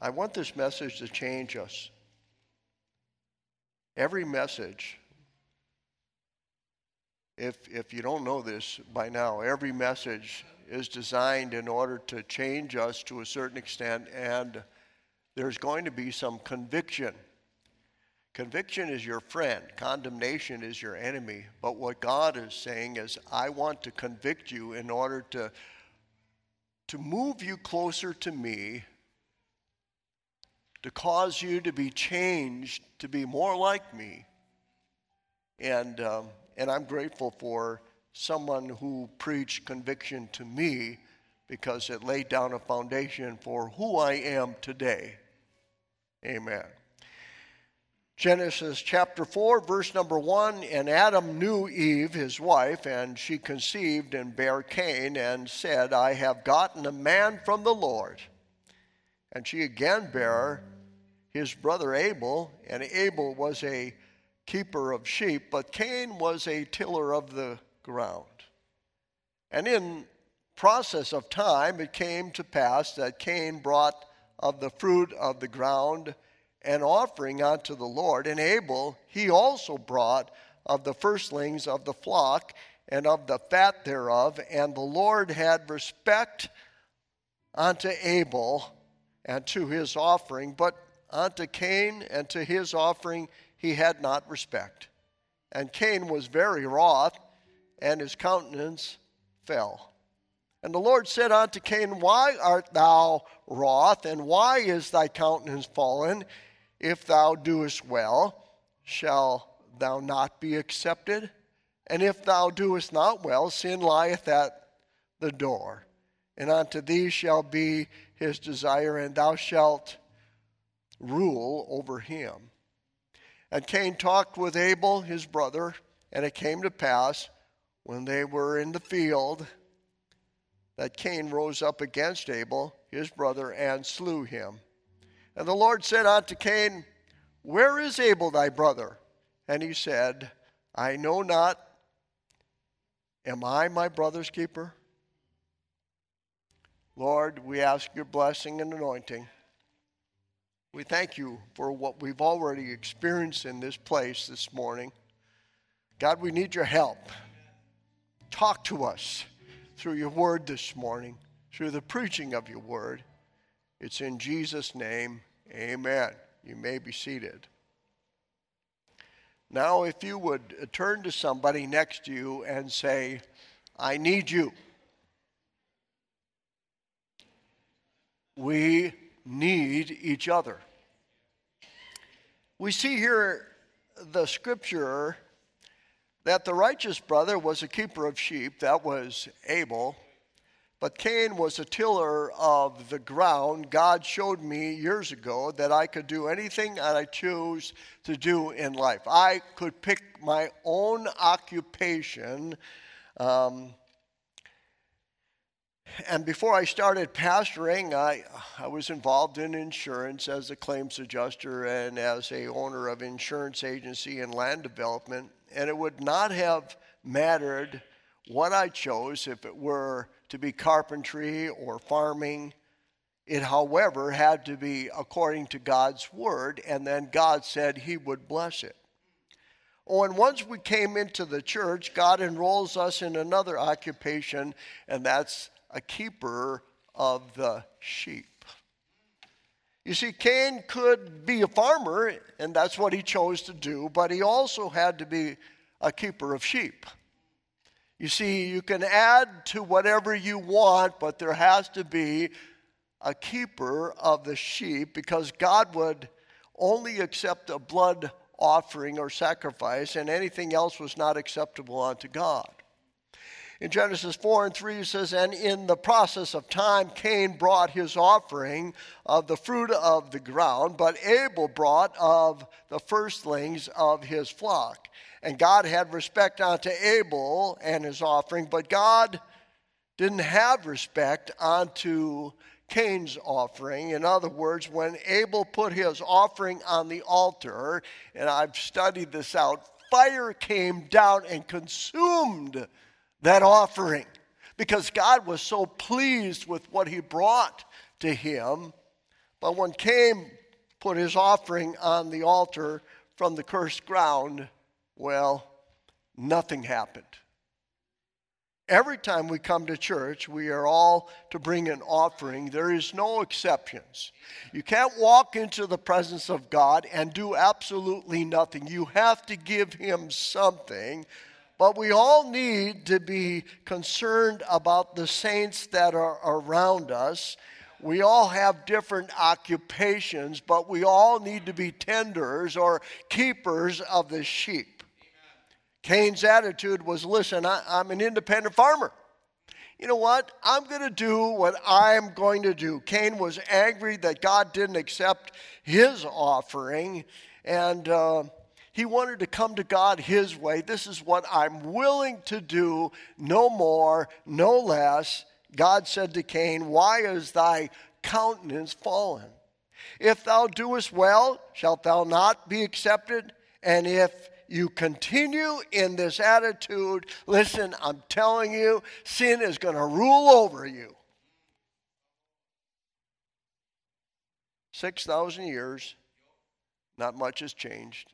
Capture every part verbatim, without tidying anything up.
I want this message to change us. Every message, if, if you don't know this by now, every message is designed in order to change us to a certain extent, and there's going to be some conviction. Conviction is your friend. Condemnation is your enemy. But what God is saying is, I want to convict you in order to, to move you closer to me, to cause you to be changed, to be more like me. And, um, and I'm grateful for someone who preached conviction to me, because it laid down a foundation for who I am today. Amen. Genesis chapter four, verse number one, and Adam knew Eve, his wife, and she conceived and bare Cain, and said, I have gotten a man from the Lord. And she again bare his brother Abel, and Abel was a keeper of sheep, but Cain was a tiller of the ground. And in process of time, it came to pass that Cain brought of the fruit of the ground an offering unto the Lord, and Abel he also brought of the firstlings of the flock and of the fat thereof, and the Lord had respect unto Abel and to his offering, but unto Cain and to his offering he had not respect. And Cain was very wroth, and his countenance fell. And the Lord said unto Cain, Why art thou wroth, and why is thy countenance fallen? If thou doest well, shall thou not be accepted? And if thou doest not well, sin lieth at the door. And unto thee shall be his desire, and thou shalt rule over him. And Cain talked with Abel his brother, and it came to pass, when they were in the field, that Cain rose up against Abel his brother, and slew him. And the Lord said unto Cain, Where is Abel thy brother? And he said, I know not. Am I my brother's keeper? Lord, we ask your blessing and anointing. We thank you for what we've already experienced in this place this morning. God, we need your help. Talk to us through your word this morning, through the preaching of your word. It's in Jesus' name, amen. You may be seated. Now, if you would turn to somebody next to you and say, I need you. We need each other. We see here the scripture that the righteous brother was a keeper of sheep, that was Abel, but Cain was a tiller of the ground. God showed me years ago that I could do anything that I choose to do in life. I could pick my own occupation. Um, And before I started pastoring, I, I was involved in insurance as a claims adjuster and as a owner of insurance agency and land development. And it would not have mattered what I chose, if it were to be carpentry or farming. It, however, had to be according to God's word, and then God said he would bless it. Oh, and once we came into the church, God enrolls us in another occupation, and that's a keeper of the sheep. You see, Cain could be a farmer, and that's what he chose to do, but he also had to be a keeper of sheep. You see, you can add to whatever you want, but there has to be a keeper of the sheep, because God would only accept a blood offering or sacrifice, and anything else was not acceptable unto God. In Genesis four and three, it says, And in the process of time, Cain brought his offering of the fruit of the ground, but Abel brought of the firstlings of his flock. And God had respect unto Abel and his offering, but God didn't have respect unto Cain's offering. In other words, when Abel put his offering on the altar, and I've studied this out, fire came down and consumed that offering, because God was so pleased with what he brought to him. But when Cain put his offering on the altar from the cursed ground, well, nothing happened. Every time we come to church, we are all to bring an offering. There is no exceptions. You can't walk into the presence of God and do absolutely nothing. You have to give him something. But we all need to be concerned about the saints that are around us. We all have different occupations, but we all need to be tenders or keepers of the sheep. Cain's attitude was, listen, I, I'm an independent farmer. You know what? I'm going to do what I'm going to do. Cain was angry that God didn't accept his offering, and uh, he wanted to come to God his way. This is what I'm willing to do, no more, no less. God said to Cain, why is thy countenance fallen? If thou doest well, shalt thou not be accepted? And if you continue in this attitude, listen, I'm telling you, sin is going to rule over you. six thousand years, not much has changed.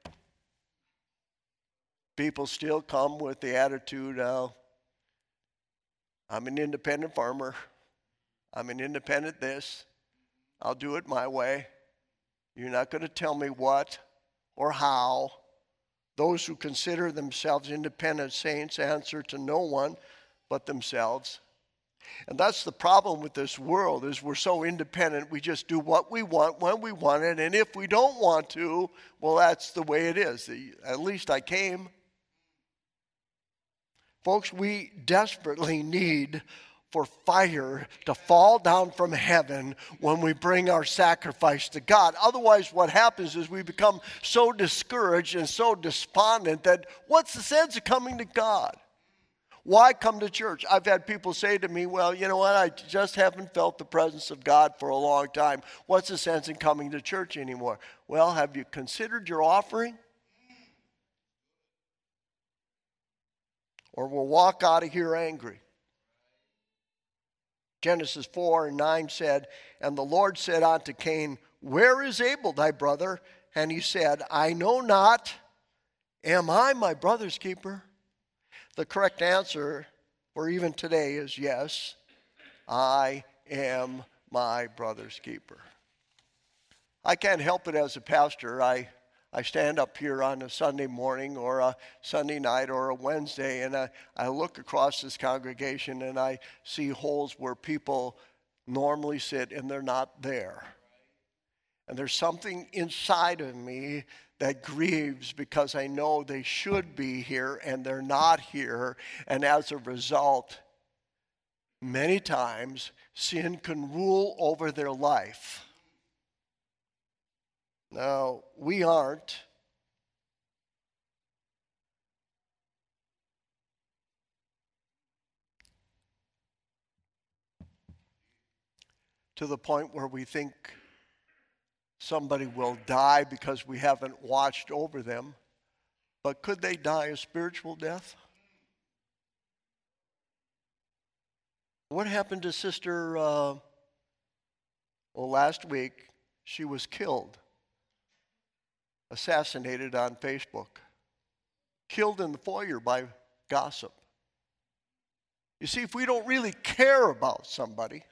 People still come with the attitude of, I'm an independent farmer. I'm an independent this. I'll do it my way. You're not going to tell me what or how. Those who consider themselves independent saints answer to no one but themselves. And that's the problem with this world, is we're so independent. We just do what we want when we want it. And if we don't want to, well, that's the way it is. At least I came. Folks, we desperately need for fire to fall down from heaven when we bring our sacrifice to God. Otherwise, what happens is we become so discouraged and so despondent that what's the sense of coming to God? Why come to church? I've had people say to me, well, you know what, I just haven't felt the presence of God for a long time. What's the sense in coming to church anymore? Well, have you considered your offering? Or we'll walk out of here angry. Genesis four and nine said, and the Lord said unto Cain, where is Abel thy brother? And he said, I know not. Am I my brother's keeper? The correct answer for even today is yes, I am my brother's keeper. I can't help it as a pastor. I I stand up here on a Sunday morning or a Sunday night or a Wednesday, and I, I look across this congregation and I see holes where people normally sit and they're not there. And there's something inside of me that grieves because I know they should be here and they're not here. And as a result, many times sin can rule over their life. Now, we aren't. To the point where we think somebody will die because we haven't watched over them. But could they die a spiritual death? What happened to Sister, uh, well, last week, she was killed. Assassinated on Facebook, killed in the foyer by gossip. You see, if we don't really care about somebody,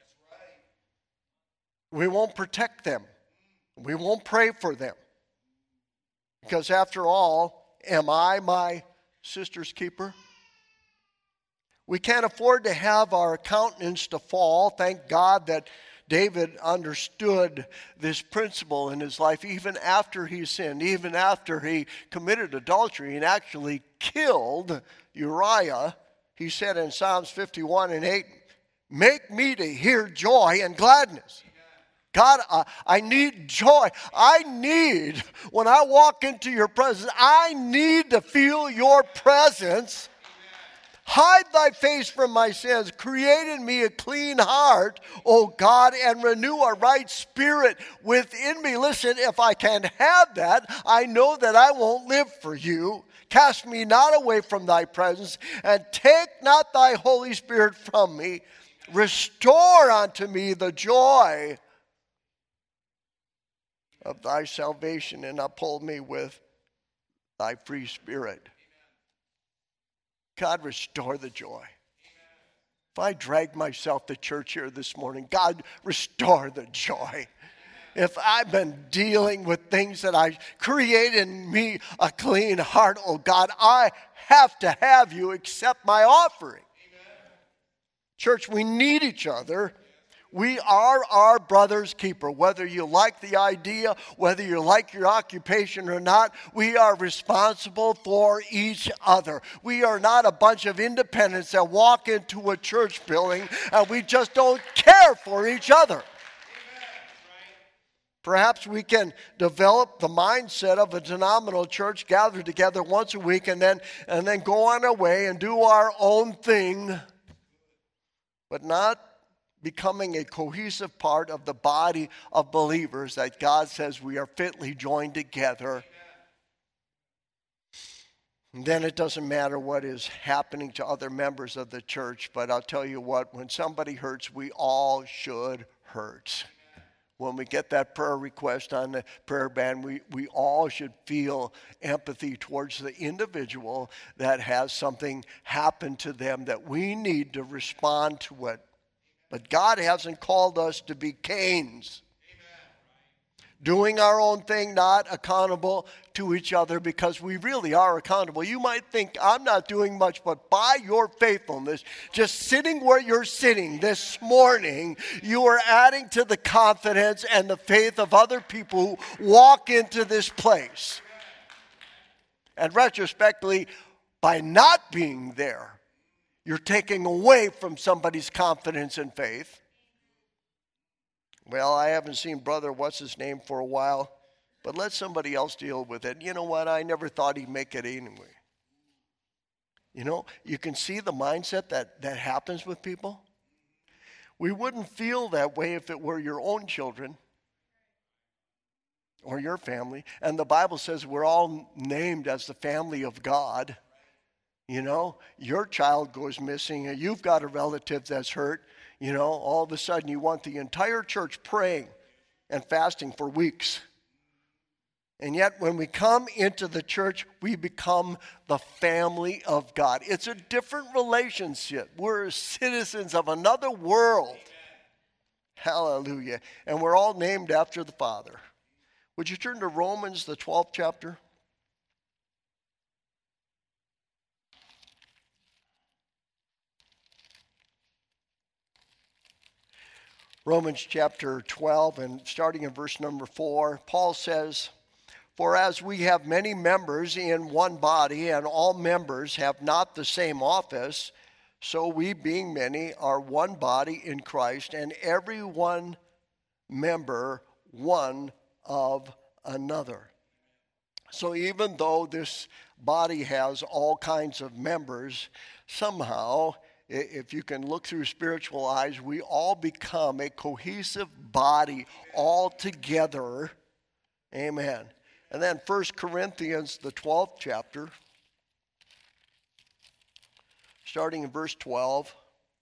we won't protect them. We won't pray for them. Because after all, am I my sister's keeper? We can't afford to have our countenance to fall. Thank God that David understood this principle in his life even after he sinned, even after he committed adultery and actually killed Uriah. He said in Psalms fifty-one and eight, make me to hear joy and gladness. God, uh, I need joy. I need, when I walk into your presence, I need to feel your presence. Hide thy face from my sins. Create in me a clean heart, O God, and renew a right spirit within me. Listen, if I can have that, I know that I won't live for you. Cast me not away from thy presence, and take not thy Holy Spirit from me. Restore unto me the joy of thy salvation and uphold me with thy free spirit. God, restore the joy. If I drag myself to church here this morning, God, restore the joy. If I've been dealing with things that I create in me a clean heart, oh God, I have to have you accept my offering. Amen. Church, we need each other. We are our brother's keeper. Whether you like the idea, whether you like your occupation or not, we are responsible for each other. We are not a bunch of independents that walk into a church building and we just don't care for each other. Perhaps we can develop the mindset of a denominational church, gather together once a week and then, and then go on our way and do our own thing, but not becoming a cohesive part of the body of believers that God says we are fitly joined together. And then it doesn't matter what is happening to other members of the church, but I'll tell you what, when somebody hurts, we all should hurt. When we get that prayer request on the prayer band, we, we all should feel empathy towards the individual that has something happen to them that we need to respond to it. But God hasn't called us to be Cains. Doing our own thing, not accountable to each other, because we really are accountable. You might think I'm not doing much, but by your faithfulness, just sitting where you're sitting this morning, you are adding to the confidence and the faith of other people who walk into this place. And retrospectively, by not being there, you're taking away from somebody's confidence and faith. Well, I haven't seen Brother What's-His-Name for a while, but let somebody else deal with it. You know what? I never thought he'd make it anyway. You know, you can see the mindset that, that happens with people. We wouldn't feel that way if it were your own children or your family. And the Bible says we're all named as the family of God. You know, your child goes missing, and you've got a relative that's hurt. You know, all of a sudden you want the entire church praying and fasting for weeks. And yet when we come into the church, we become the family of God. It's a different relationship. We're citizens of another world. Hallelujah. And we're all named after the Father. Would you turn to Romans, the twelfth chapter? Romans chapter twelve, and starting in verse number four, Paul says, "For as we have many members in one body, and all members have not the same office, so we, being many, are one body in Christ, and every one member one of another." So even though this body has all kinds of members, somehow, if you can look through spiritual eyes, we all become a cohesive body all together. Amen. And then First Corinthians, the twelfth chapter, starting in verse twelve.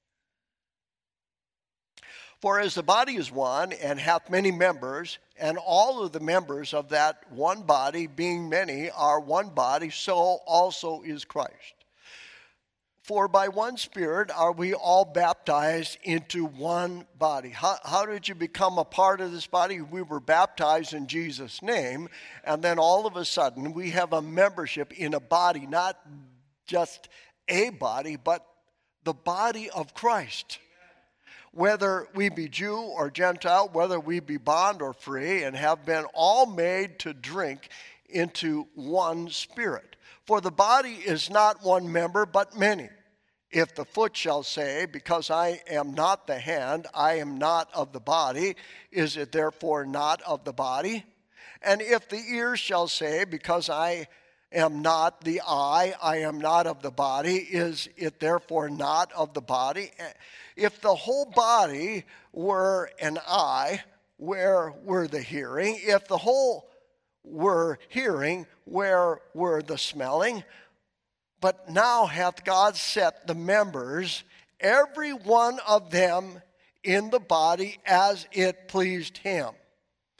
"For as the body is one, and hath many members, and all of the members of that one body, being many, are one body, so also is Christ. For by one Spirit are we all baptized into one body." How, how did you become a part of this body? We were baptized in Jesus' name, and then all of a sudden we have a membership in a body, not just a body, but the body of Christ. Whether we be Jew or Gentile, whether we be bond or free, and have been all made to drink into one Spirit. For the body is not one member, but many. If the foot shall say, "Because I am not the hand, I am not of the body," is it therefore not of the body? And if the ear shall say, "Because I am not the eye, I am not of the body," is it therefore not of the body? If the whole body were an eye, where were the hearing? If the whole were hearing, where were the smelling? But now hath God set the members, every one of them, in the body as it pleased him.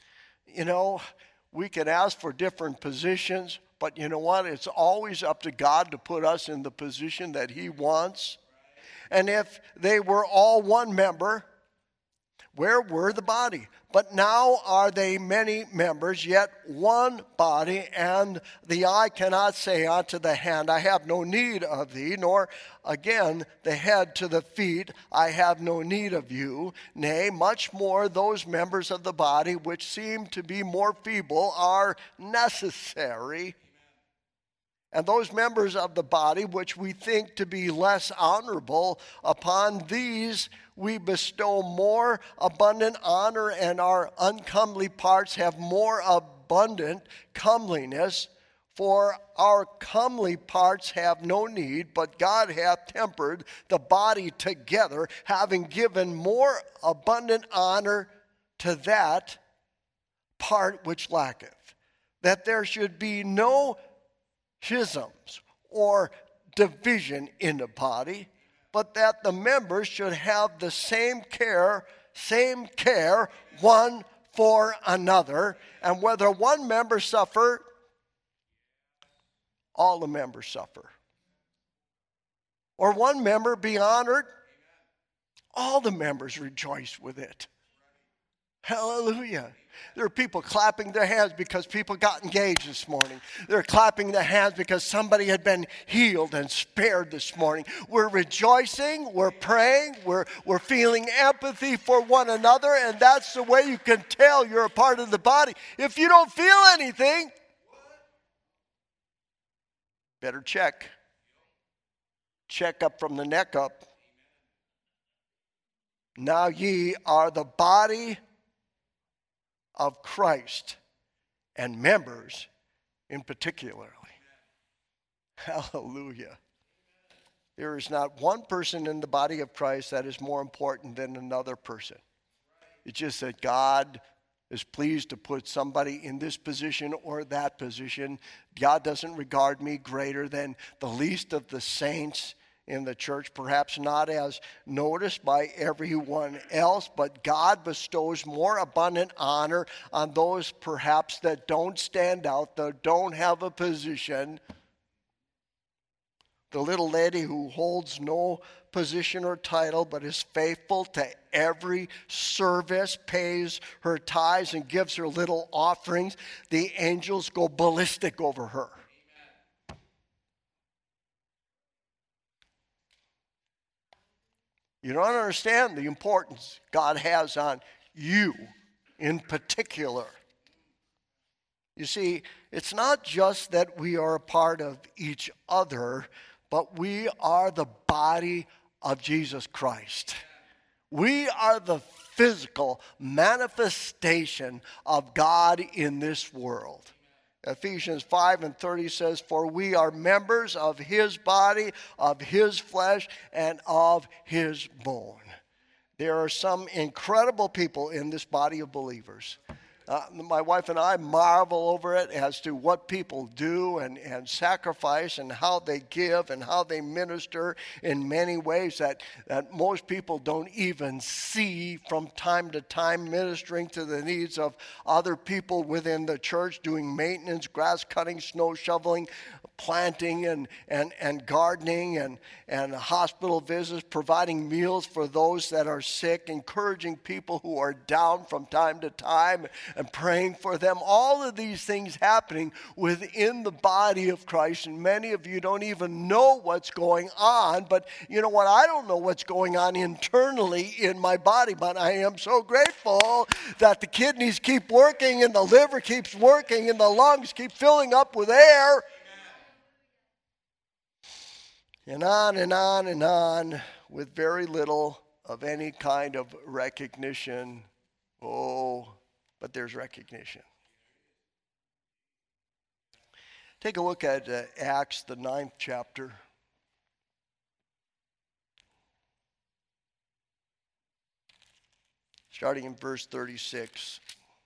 you know, we can ask for different positions, but you know what? It's always up to God to put us in the position that He wants. And if they were all one member, where were the body? But now are they many members, yet one body, and the eye cannot say unto the hand, I have no need of thee, nor again the head to the feet, I have no need of you. Nay, much more those members of the body which seem to be more feeble are necessary. And those members of the body which we think to be less honorable, upon these we bestow more abundant honor, and our uncomely parts have more abundant comeliness. For our comely parts have no need, but God hath tempered the body together, having given more abundant honor to that part which lacketh, that there should be no schisms or division in the body, but that the members should have the same care, same care one for another. And whether one member suffer, all the members suffer. Or one member be honored, all the members rejoice with it. Hallelujah. There are people clapping their hands because people got engaged this morning. They're clapping their hands because somebody had been healed and spared this morning. We're rejoicing, we're praying, we're, we're feeling empathy for one another, and that's the way you can tell you're a part of the body. If you don't feel anything, better check. Check up from the neck up. Now ye are the body of Christ, and members in particularly. Hallelujah. There is not one person in the body of Christ that is more important than another person. It's just that God is pleased to put somebody in this position or that position. God doesn't regard me greater than the least of the saints in the church, perhaps not as noticed by everyone else, but God bestows more abundant honor on those perhaps that don't stand out, that don't have a position. The little lady who holds no position or title but is faithful to every service, pays her tithes and gives her little offerings, the angels go ballistic over her. You don't understand the importance God has on you in particular. You see, it's not just that we are a part of each other, but we are the body of Jesus Christ. We are the physical manifestation of God in this world. Ephesians five and thirty says, for we are members of his body, of his flesh, and of his bone. There are some incredible people in this body of believers. Uh, my wife and I marvel over it as to what people do and, and sacrifice and how they give and how they minister in many ways that, that most people don't even see from time to time, ministering to the needs of other people within the church, doing maintenance, grass cutting, snow shoveling, planting and, and, and gardening and, and hospital visits, providing meals for those that are sick, encouraging people who are down from time to time and praying for them. All of these things happening within the body of Christ, and many of you don't even know what's going on. But you know what? I don't know what's going on internally in my body, but I am so grateful that the kidneys keep working and the liver keeps working and the lungs keep filling up with air. And on and on and on with very little of any kind of recognition. Oh, but there's recognition. Take a look at uh, Acts, the ninth chapter. Starting in verse thirty-six.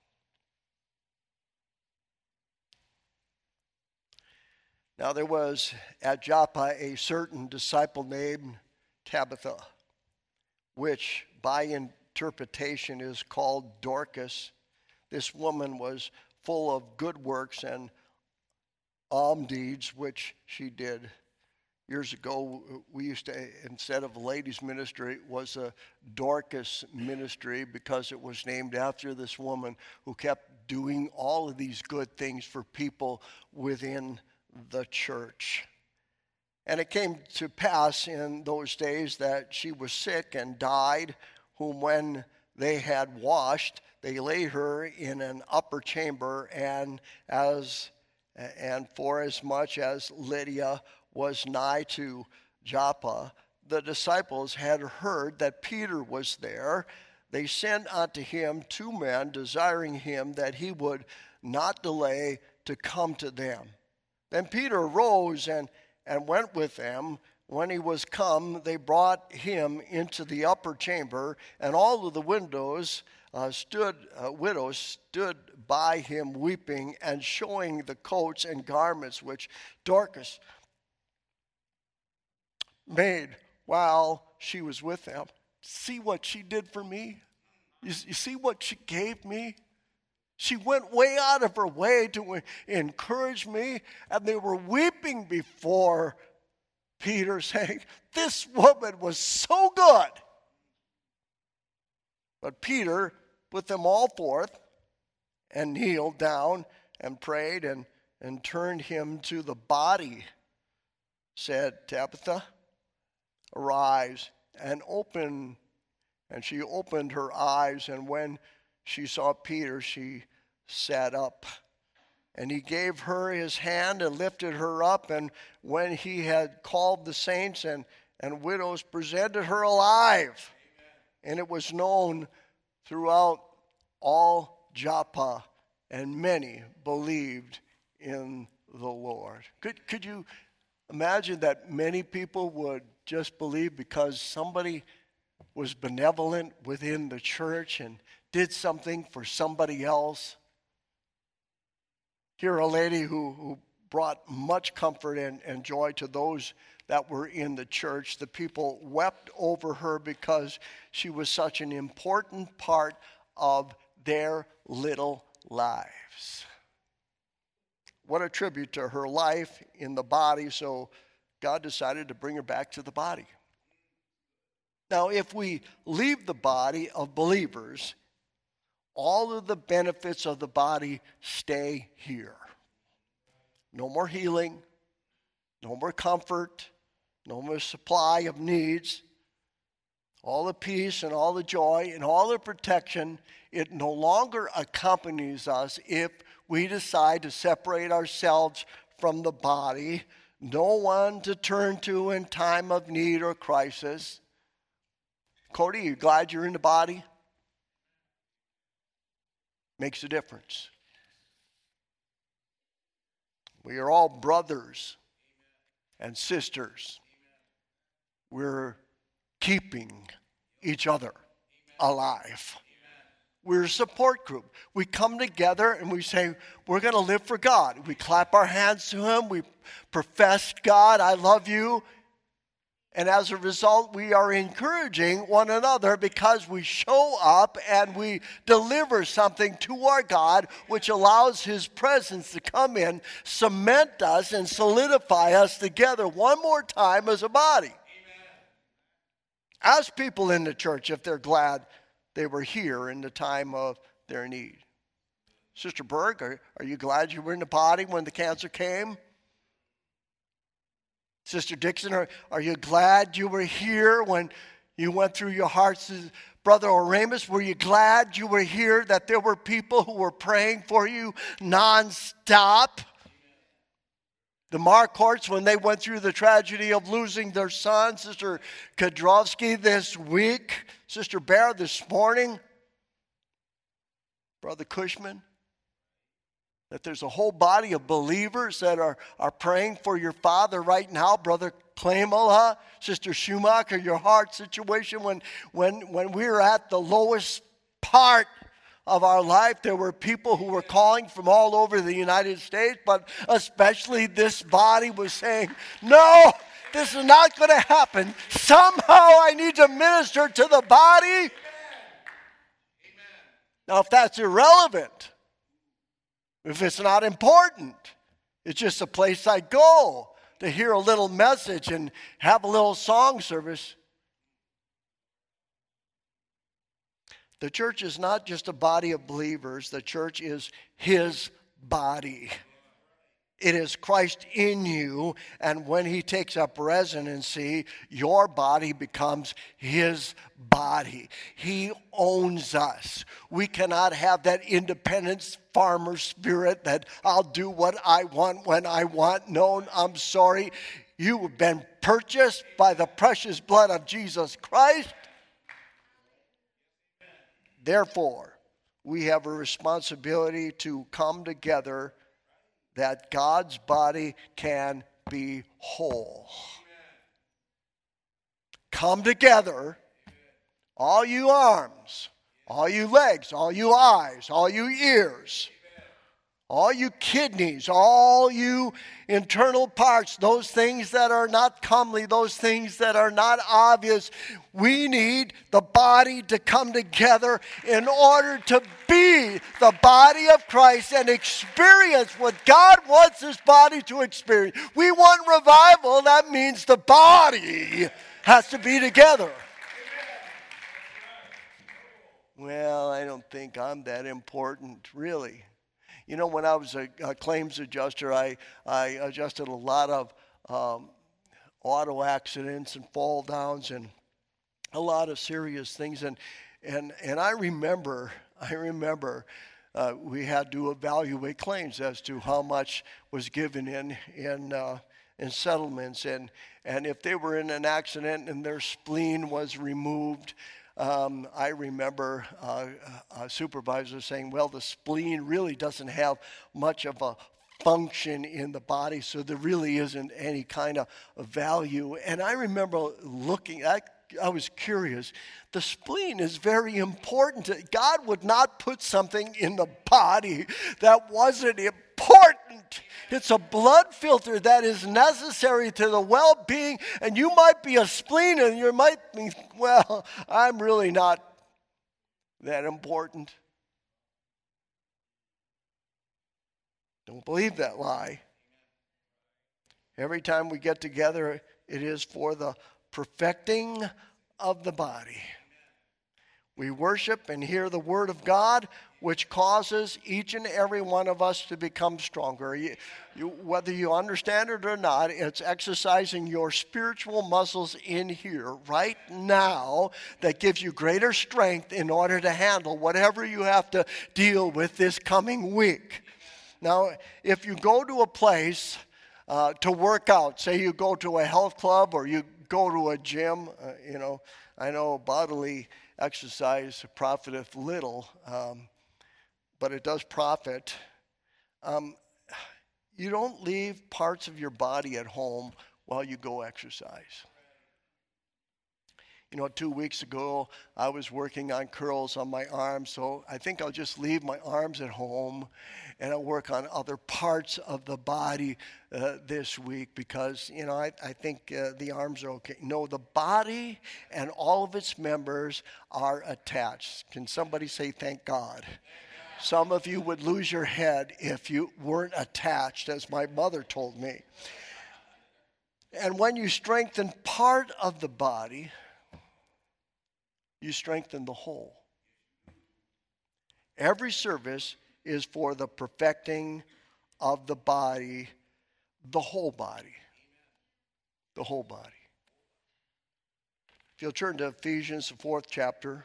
Now there was at Joppa a certain disciple named Tabitha, which by interpretation is called Dorcas. this woman was full of good works and alms deeds, which she did. Years ago, we used to, instead of a ladies' ministry, it was a Dorcas ministry because it was named after this woman who kept doing all of these good things for people within the church. And it came to pass in those days that she was sick and died, whom when they had washed, they laid her in an upper chamber, and as and for as much as Lydia was nigh to Joppa, the disciples had heard that Peter was there. They sent unto him two men, desiring him that he would not delay to come to them. Then Peter arose and, and went with them. When he was come, they brought him into the upper chamber, and all of the windows uh, stood, uh, widows stood by him weeping and showing the coats and garments which Dorcas made while she was with them. See what she did for me? You, you see what she gave me? She went way out of her way to encourage me, and they were weeping before Peter, saying, this woman was so good. But Peter put them all forth and kneeled down and prayed and, and turned him to the body, said, Tabitha, arise and open. And she opened her eyes, and when she saw Peter, she sat up. And he gave her his hand and lifted her up, and when he had called the saints and, and widows, presented her alive. Amen. And it was known throughout all Joppa, and many believed in the Lord. Could, could you imagine that many people would just believe because somebody was benevolent within the church and did something for somebody else? Here, a lady who, who brought much comfort and, and joy to those that were in the church. The people wept over her because she was such an important part of their little lives. What a tribute to her life in the body, so God decided to bring her back to the body. Now, if we leave the body of believers, all of the benefits of the body stay here. No more healing, no more comfort, no more supply of needs. All the peace and all the joy and all the protection, it no longer accompanies us if we decide to separate ourselves from the body. No one to turn to in time of need or crisis. Cody, you glad you're in the body? Makes a difference. We are all brothers and sisters. We're keeping each other alive. We're a support group. We come together and we say, we're going to live for God. We clap our hands to Him. We profess, God, I love you. And as a result, we are encouraging one another because we show up and we deliver something to our God, which allows His presence to come in, cement us, and solidify us together one more time as a body. Amen. Ask people in the church if they're glad they were here in the time of their need. Sister Berg, are, are you glad you were in the body when the cancer came? Sister Dixon, are, are you glad you were here when you went through your hearts? Brother Oramus, were you glad you were here, that there were people who were praying for you nonstop? The Marcourts, when they went through the tragedy of losing their son, Sister Kadrovsky this week, Sister Bear this morning, Brother Cushman, that there's a whole body of believers that are, are praying for your father right now. Brother Clamola, Sister Schumacher, your heart situation, when, when, when we were at the lowest part of our life, there were people who were calling from all over the United States, but especially this body was saying, no, this is not going to happen. Somehow I need to minister to the body. Amen. Now, if that's irrelevant, if it's not important, it's just a place I go to hear a little message and have a little song service. The church is not just a body of believers. The church is his body. It is Christ in you, and when he takes up residency, your body becomes his body. He owns us. We cannot have that independent farmer spirit that I'll do what I want when I want. No, I'm sorry. You have been purchased by the precious blood of Jesus Christ. Therefore, we have a responsibility to come together that God's body can be whole. Come together, all you arms, all you legs, all you eyes, all you ears, all you kidneys, all you internal parts, those things that are not comely, those things that are not obvious. We need the body to come together in order to be the body of Christ and experience what God wants his body to experience. We want revival. That means the body has to be together. Well, I don't think I'm that important, really. You know, when I was a, a claims adjuster, I, I adjusted a lot of um, auto accidents and fall downs and a lot of serious things. And and and I remember, I remember uh, we had to evaluate claims as to how much was given in in uh, in settlements, and and if they were in an accident and their spleen was removed. Um, I remember uh, a supervisor saying, well, the spleen really doesn't have much of a function in the body, so there really isn't any kind of value. And I remember looking, I, I was curious. The spleen is very important. God would not put something in the body that wasn't important. It's a blood filter that is necessary to the well-being, and you might be a spleen and you might think, well, I'm really not that important. Don't believe that lie. Every time we get together, it is for the perfecting of the body. We worship and hear the word of God, which causes each and every one of us to become stronger. You, you, whether you understand it or not, it's exercising your spiritual muscles in here right now that gives you greater strength in order to handle whatever you have to deal with this coming week. Now, if you go to a place uh, to work out, say you go to a health club or you go to a gym, uh, you know, I know bodily exercise profiteth little, um, but it does profit. Um, you don't leave parts of your body at home while you go exercise. You know, two weeks ago, I was working on curls on my arms, so I think I'll just leave my arms at home and I'll work on other parts of the body uh, this week because, you know, I, I think uh, the arms are okay. No, the body and all of its members are attached. Can somebody say thank God? Some of you would lose your head if you weren't attached, as my mother told me. And when you strengthen part of the body, you strengthen the whole. Every service is for the perfecting of the body, the whole body. The whole body. If you'll turn to Ephesians, the fourth chapter.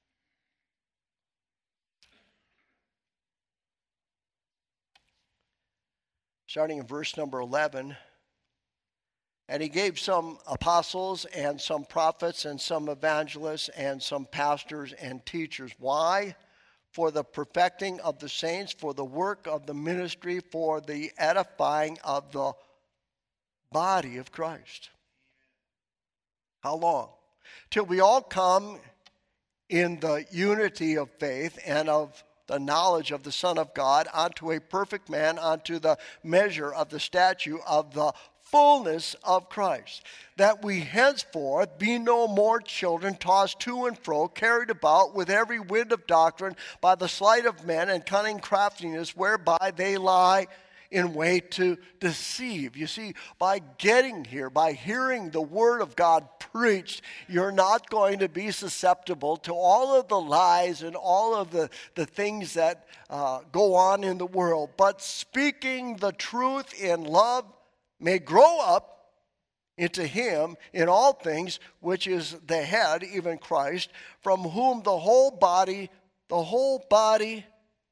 Starting in verse number eleven. And he gave some apostles and some prophets and some evangelists and some pastors and teachers. Why? For the perfecting of the saints, for the work of the ministry, for the edifying of the body of Christ. How long? Till we all come in the unity of faith and of the knowledge of the Son of God, unto a perfect man, unto the measure of the stature of the fullness of Christ, that we henceforth be no more children tossed to and fro, carried about with every wind of doctrine by the sleight of men and cunning craftiness, whereby they lie in wait to deceive. You see, by getting here, by hearing the word of God preached, you're not going to be susceptible to all of the lies and all of the, the things that uh, go on in the world. But speaking the truth in love may grow up into him in all things, which is the head, even Christ, from whom the whole body, the whole body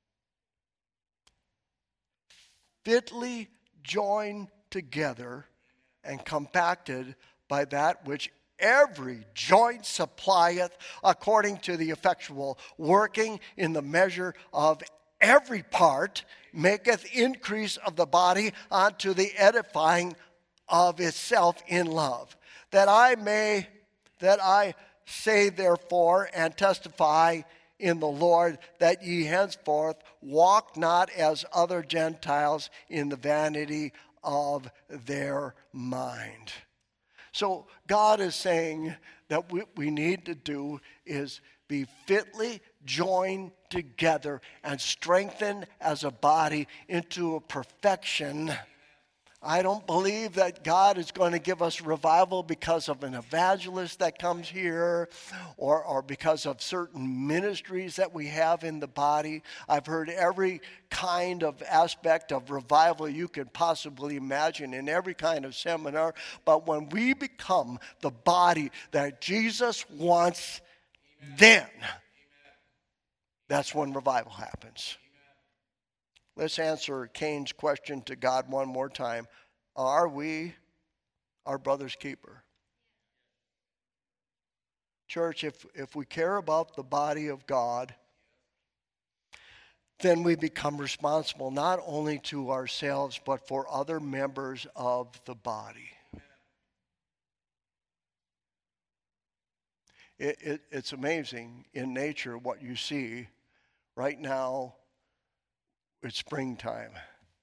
fitly joined together and compacted by that which every joint supplieth, according to the effectual working in the measure of every part, maketh increase of the body unto the edifying of itself in love. That I may, that I say therefore and testify in the Lord, that ye henceforth walk not as other Gentiles in the vanity of their mind. So God is saying that what we need to do is be fitly joined together and strengthened as a body into a perfection. I don't believe that God is going to give us revival because of an evangelist that comes here or, or because of certain ministries that we have in the body. I've heard every kind of aspect of revival you could possibly imagine in every kind of seminar. But when we become the body that Jesus wants, Amen. Then Amen. That's when revival happens. Let's answer Cain's question to God one more time. Are we our brother's keeper? Church, if, if we care about the body of God, then we become responsible not only to ourselves, but for other members of the body. It, it, it's amazing in nature what you see. Right now, it's springtime.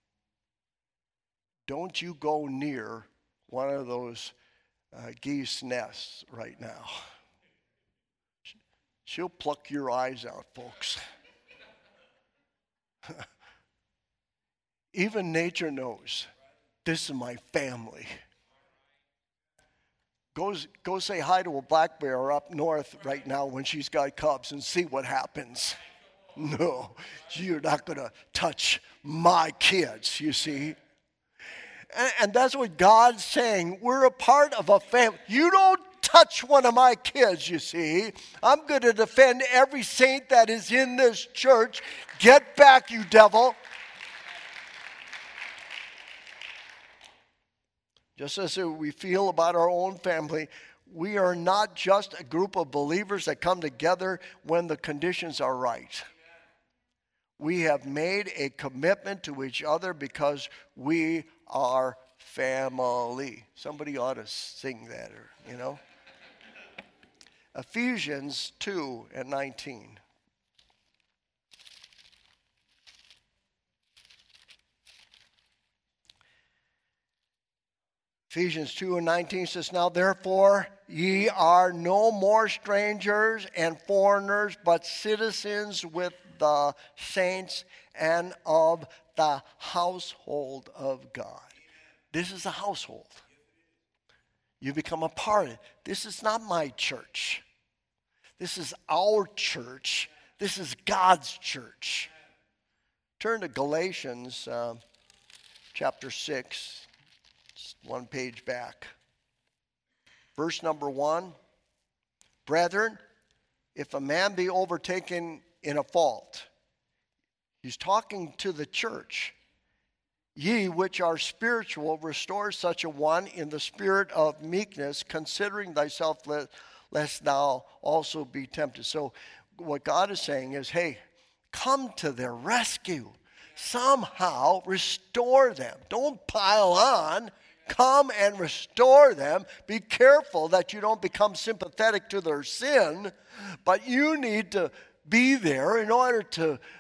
Don't you go near one of those uh, geese nests right now. She'll pluck your eyes out, folks. Even nature knows this is my family. Go, go say hi to a black bear up north right now when she's got cubs and see what happens. No, you're not going to touch my kids, you see. And, and that's what God's saying. We're a part of a family. You don't touch one of my kids, you see. I'm going to defend every saint that is in this church. Get back, you devil. Just as we feel about our own family, we are not just a group of believers that come together when the conditions are right. We have made a commitment to each other because we are family. Somebody ought to sing that, or, you know. Ephesians two and nineteen. Ephesians two and nineteen says, now therefore ye are no more strangers and foreigners, but citizens with the saints and of the household of God. This is a household. You become a part of it. This is not my church. This is our church. This is God's church. Turn to Galatians uh, chapter six. One page back. Verse number one. Brethren, if a man be overtaken in a fault, he's talking to the church. Ye which are spiritual, restore such a one in the spirit of meekness, considering thyself, lest thou also be tempted. So what God is saying is, hey, come to their rescue. Somehow restore them. Don't pile on. Come and restore them. Be careful that you don't become sympathetic to their sin, but you need to be there in order to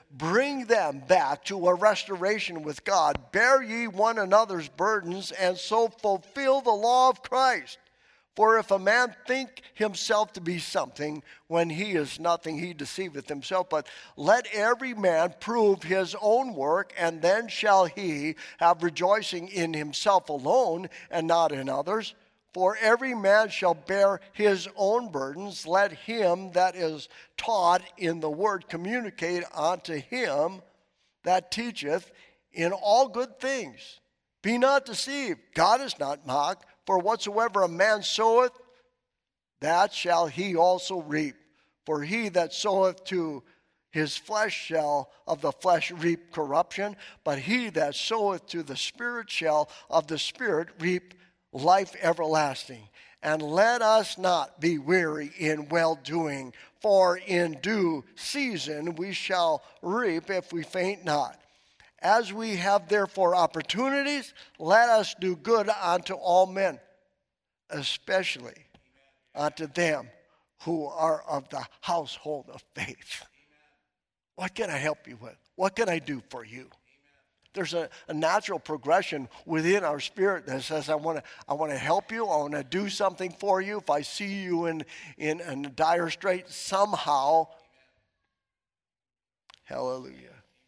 bring them back to a restoration with God. Bear ye one another's burdens, and so fulfill the law of Christ. For if a man think himself to be something, when he is nothing, he deceiveth himself. But let every man prove his own work, and then shall he have rejoicing in himself alone, and not in others. For every man shall bear his own burdens. Let him that is taught in the word communicate unto him that teacheth in all good things. Be not deceived, God is not mocked. For whatsoever a man soweth, that shall he also reap. For he that soweth to his flesh shall of the flesh reap corruption, but he that soweth to the Spirit shall of the Spirit reap life everlasting. And let us not be weary in well-doing, for in due season we shall reap if we faint not. As we have therefore opportunities, let us do good unto all men, especially unto them who are of the household of faith. What can I help you with? What can I do for you? There's a, a natural progression within our spirit that says, I want to I want to help you. I want to do something for you. If I see you in, in, in a dire strait somehow, hallelujah.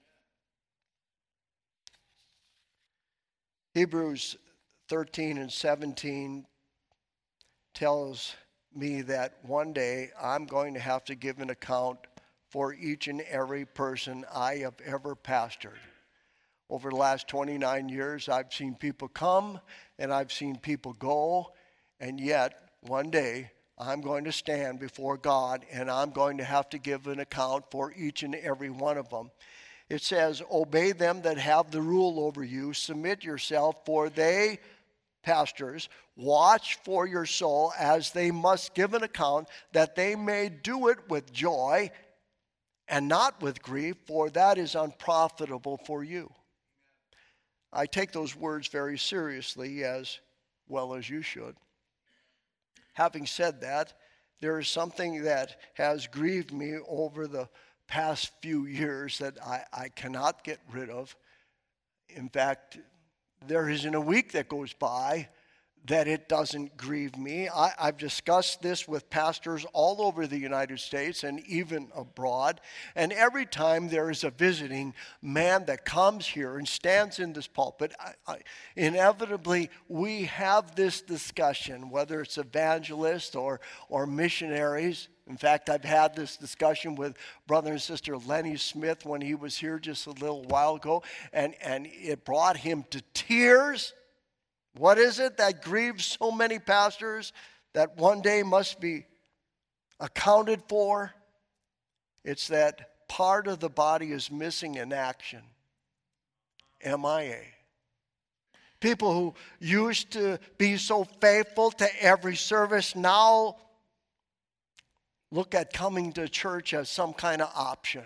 Hebrews thirteen and seventeen tells me that one day I'm going to have to give an account for each and every person I have ever pastored. Over the last twenty-nine years, I've seen people come and I've seen people go, and yet one day I'm going to stand before God and I'm going to have to give an account for each and every one of them. It says, obey them that have the rule over you, submit yourself, for they, pastors, watch for your soul, as they must give an account, that they may do it with joy and not with grief, for that is unprofitable for you. I take those words very seriously, as well as you should. Having said that, there is something that has grieved me over the past few years that I, I cannot get rid of. In fact, there isn't a week that goes by that it doesn't grieve me. I, I've discussed this with pastors all over the United States and even abroad. And every time there is a visiting man that comes here and stands in this pulpit, I, I, inevitably we have this discussion, whether it's evangelists or, or missionaries. In fact, I've had this discussion with Brother and Sister Lenny Smith when he was here just a little while ago, and, and it brought him to tears. What is it that grieves so many pastors that one day must be accounted for? It's that part of the body is missing in action. M I A. People who used to be so faithful to every service now look at coming to church as some kind of option.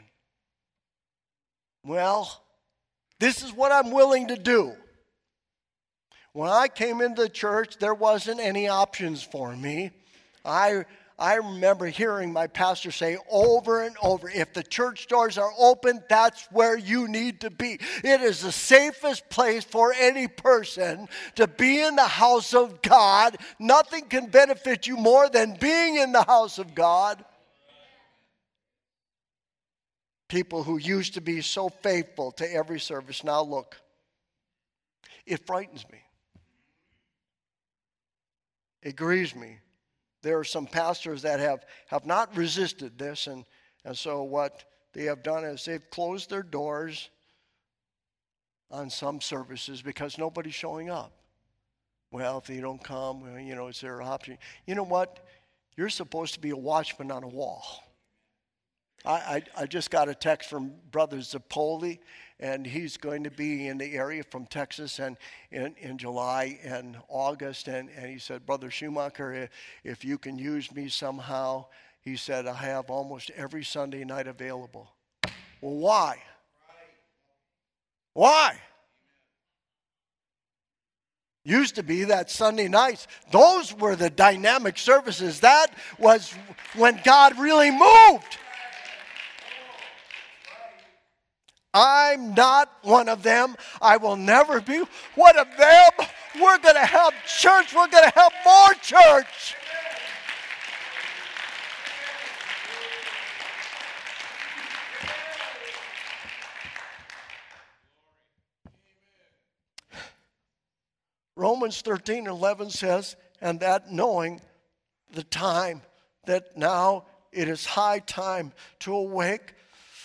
Well, this is what I'm willing to do. When I came into the church, there wasn't any options for me. I I remember hearing my pastor say over and over, if the church doors are open, that's where you need to be. It is the safest place for any person to be in the house of God. Nothing can benefit you more than being in the house of God. People who used to be so faithful to every service, now look, it frightens me. It grieves me. There are some pastors that have, have not resisted this, and, and so what they have done is they've closed their doors on some services because nobody's showing up. Well, if they don't come, well, you know, it's their option. You know what? You're supposed to be a watchman on a wall. I, I, I just got a text from Brother Zapoli, and he's going to be in the area from Texas and in, in July and August. And, and he said, Brother Schumacher, if, if you can use me somehow, he said, I have almost every Sunday night available. Well, why? Why? Used to be that Sunday nights, those were the dynamic services. That was when God really moved. I'm not one of them. I will never be one of them. We're going to have church. We're going to have more church. Romans thirteen eleven says, and that knowing the time, that now it is high time to awake.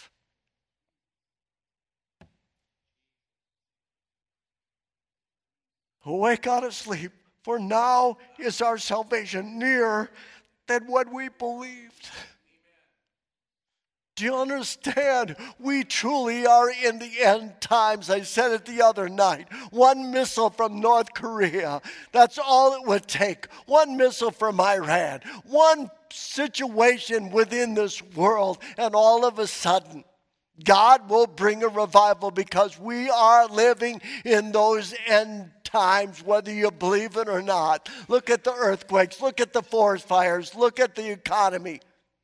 Awake out of sleep, for now is our salvation nearer than what we believed. Do you understand? We truly are in the end times. I said it the other night. One missile from North Korea. That's all it would take. One missile from Iran. One situation within this world. And all of a sudden, God will bring a revival because we are living in those end times, whether you believe it or not. Look at the earthquakes. Look at the forest fires. Look at the economy.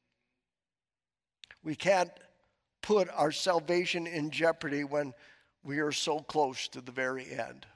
We can't put our salvation in jeopardy when we are so close to the very end.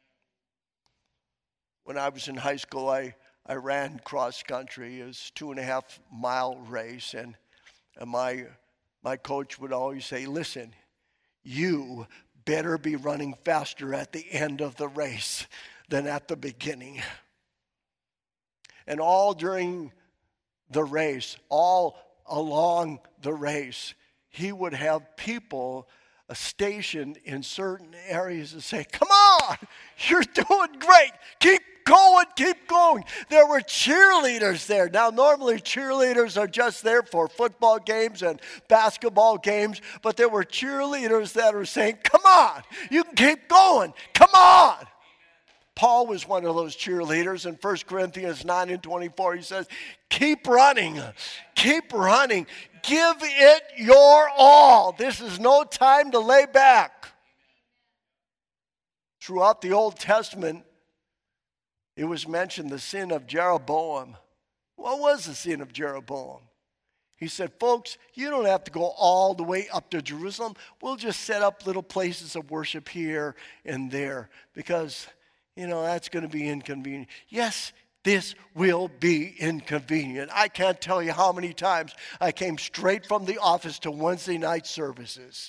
When I was in high school, I, I ran cross country. It was a two and a half mile race. And, and my, my coach would always say, listen, you better be running faster at the end of the race than at the beginning. And all during the race, all along the race, he would have people stationed in certain areas and say, come on, you're doing great. Keep going, keep going. There were cheerleaders there. Now, normally cheerleaders are just there for football games and basketball games, but there were cheerleaders that are saying, come on, you can keep going. Come on. Paul was one of those cheerleaders. In First Corinthians nine and twenty-four, he says, keep running, keep running. Give it your all. This is no time to lay back. Throughout the Old Testament, it was mentioned the sin of Jeroboam. What was the sin of Jeroboam? He said, folks, you don't have to go all the way up to Jerusalem. We'll just set up little places of worship here and there because, you know, that's going to be inconvenient. Yes, this will be inconvenient. I can't tell you how many times I came straight from the office to Wednesday night services.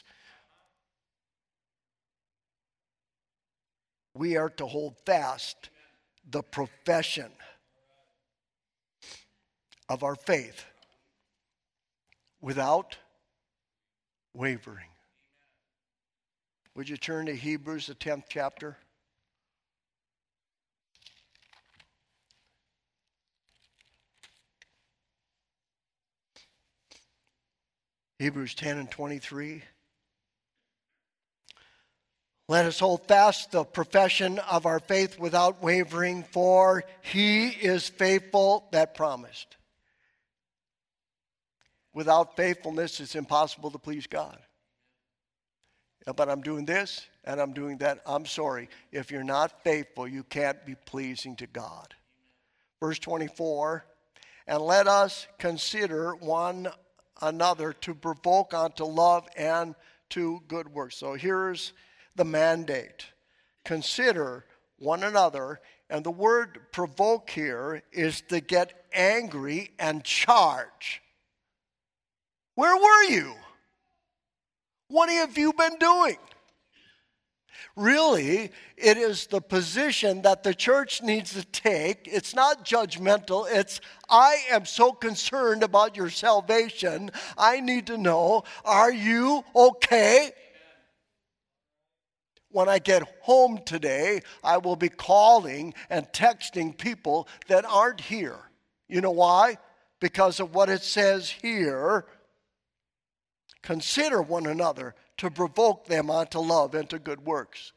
We are to hold fast the profession of our faith without wavering. Would you turn to Hebrews, the tenth chapter? Hebrews ten and twenty-three. Let us hold fast the profession of our faith without wavering, for he is faithful that promised. Without faithfulness, it's impossible to please God. Yeah, but I'm doing this and I'm doing that. I'm sorry. If you're not faithful, you can't be pleasing to God. Verse twenty-four, and let us consider one another to provoke unto love and to good works. So here's the mandate. Consider one another, and the word provoke here is to get angry and charge. Where were you? What have you been doing? Really, it is the position that the church needs to take. It's not judgmental. It's, I am so concerned about your salvation. I need to know, are you okay? When I get home today, I will be calling and texting people that aren't here. You know why? Because of what it says here. Consider one another to provoke them unto love and to good works.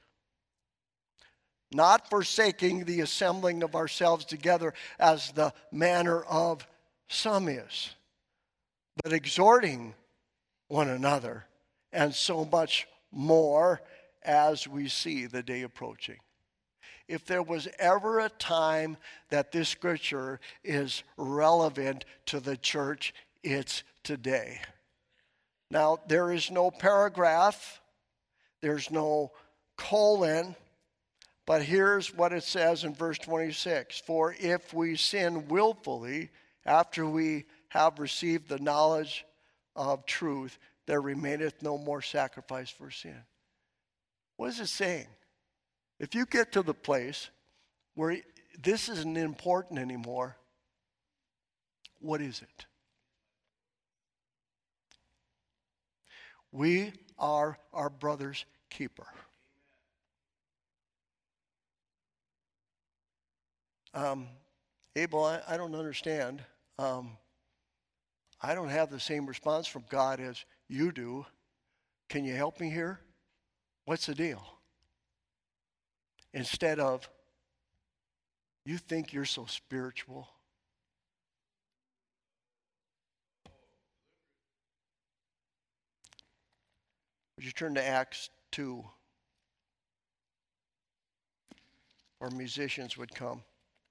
Not forsaking the assembling of ourselves together as the manner of some is, but exhorting one another, and so much more as we see the day approaching. If there was ever a time that this scripture is relevant to the church, it's today. Now, there is no paragraph There's no colon. But here's what it says in verse twenty-six. For if we sin willfully after we have received the knowledge of truth, there remaineth no more sacrifice for sin. What is it saying? If you get to the place where this isn't important anymore, what is it? We are our brother's keeper. Um, Abel, I, I don't understand. Um, I don't have the same response from God as you do. Can you help me here? What's the deal? Instead of, you think you're so spiritual. Would you turn to Acts two? Our musicians would come.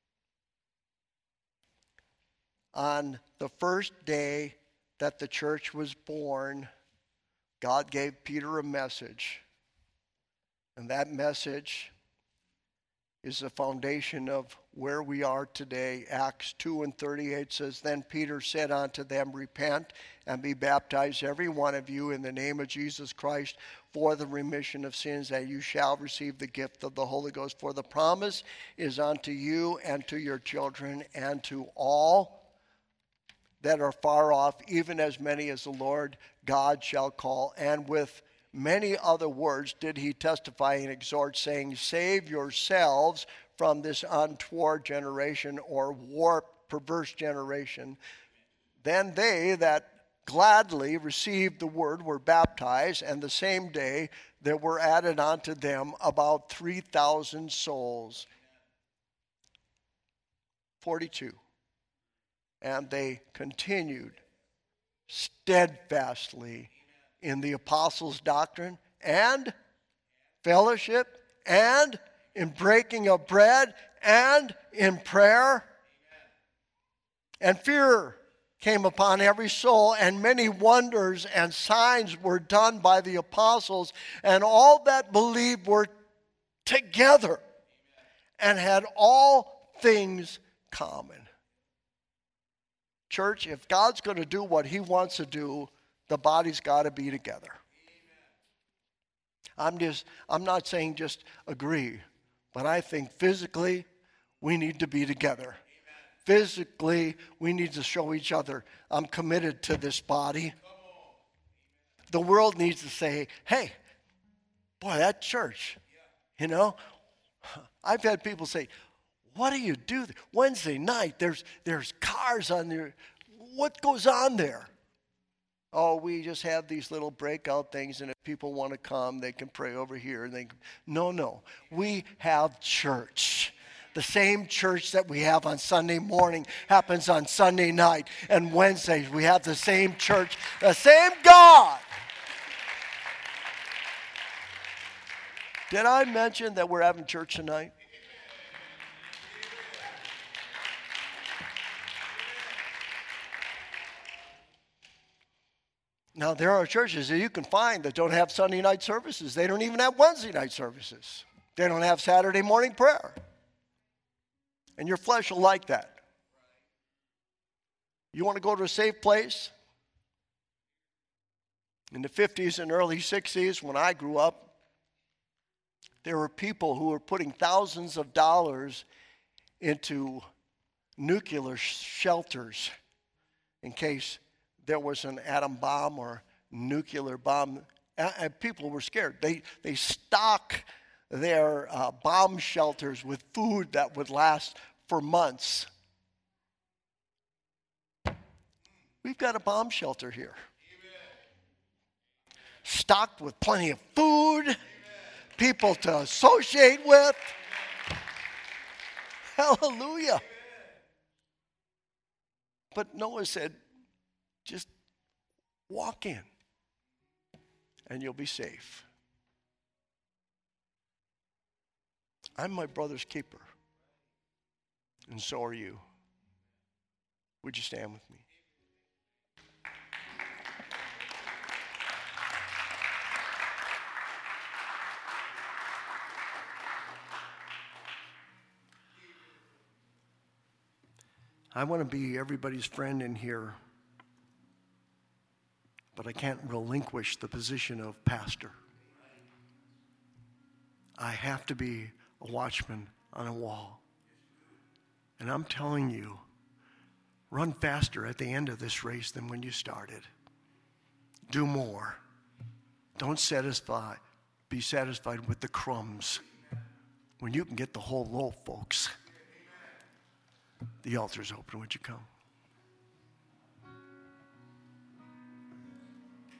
On the first day that the church was born, God gave Peter a message. And that message is the foundation of where we are today. Acts two and thirty-eight says, Then Peter said unto them, Repent and be baptized every one of you in the name of Jesus Christ for the remission of sins, that you shall receive the gift of the Holy Ghost. For the promise is unto you and to your children and to all that are far off, even as many as the Lord God shall call. And with many other words did he testify and exhort, saying, Save yourselves from this untoward generation, or warped, perverse generation. Then they that gladly received the word were baptized, and the same day there were added unto them about three thousand souls. forty-two. And they continued steadfastly in the apostles' doctrine and fellowship and in breaking of bread and in prayer. And fear came upon every soul, and many wonders and signs were done by the apostles, and all that believed were together and had all things common. Church, if God's going to do what he wants to do, the body's got to be together. I'm just, I'm not saying just agree, but I think physically we need to be together. Physically, we need to show each other, I'm committed to this body. The world needs to say, hey, boy, that church, you know. I've had people say, what do you do there? Wednesday night, there's, there's cars on there. What goes on there? Oh, we just have these little breakout things, and if people want to come, they can pray over here. And they can... No, no. We have church. The same church that we have on Sunday morning happens on Sunday night. And Wednesdays, we have the same church, the same God. Did I mention that we're having church tonight? Now, there are churches that you can find that don't have Sunday night services. They don't even have Wednesday night services. They don't have Saturday morning prayer. And your flesh will like that. You want to go to a safe place? In the fifties and early sixties, when I grew up, there were people who were putting thousands of dollars into nuclear shelters in case there was an atom bomb or nuclear bomb. And people were scared. They, they stock their uh, bomb shelters with food that would last for months. We've got a bomb shelter here. Amen. Stocked with plenty of food, amen. People to associate with. Amen. Hallelujah. Amen. But Noah said, just walk in and you'll be safe. I'm my brother's keeper, and so are you. Would you stand with me? I want to be everybody's friend in here, but I can't relinquish the position of pastor. I have to be a watchman on a wall. And I'm telling you, run faster at the end of this race than when you started. Do more. Don't satisfy, be satisfied with the crumbs when you can get the whole loaf, folks. The altar's open. Would you come?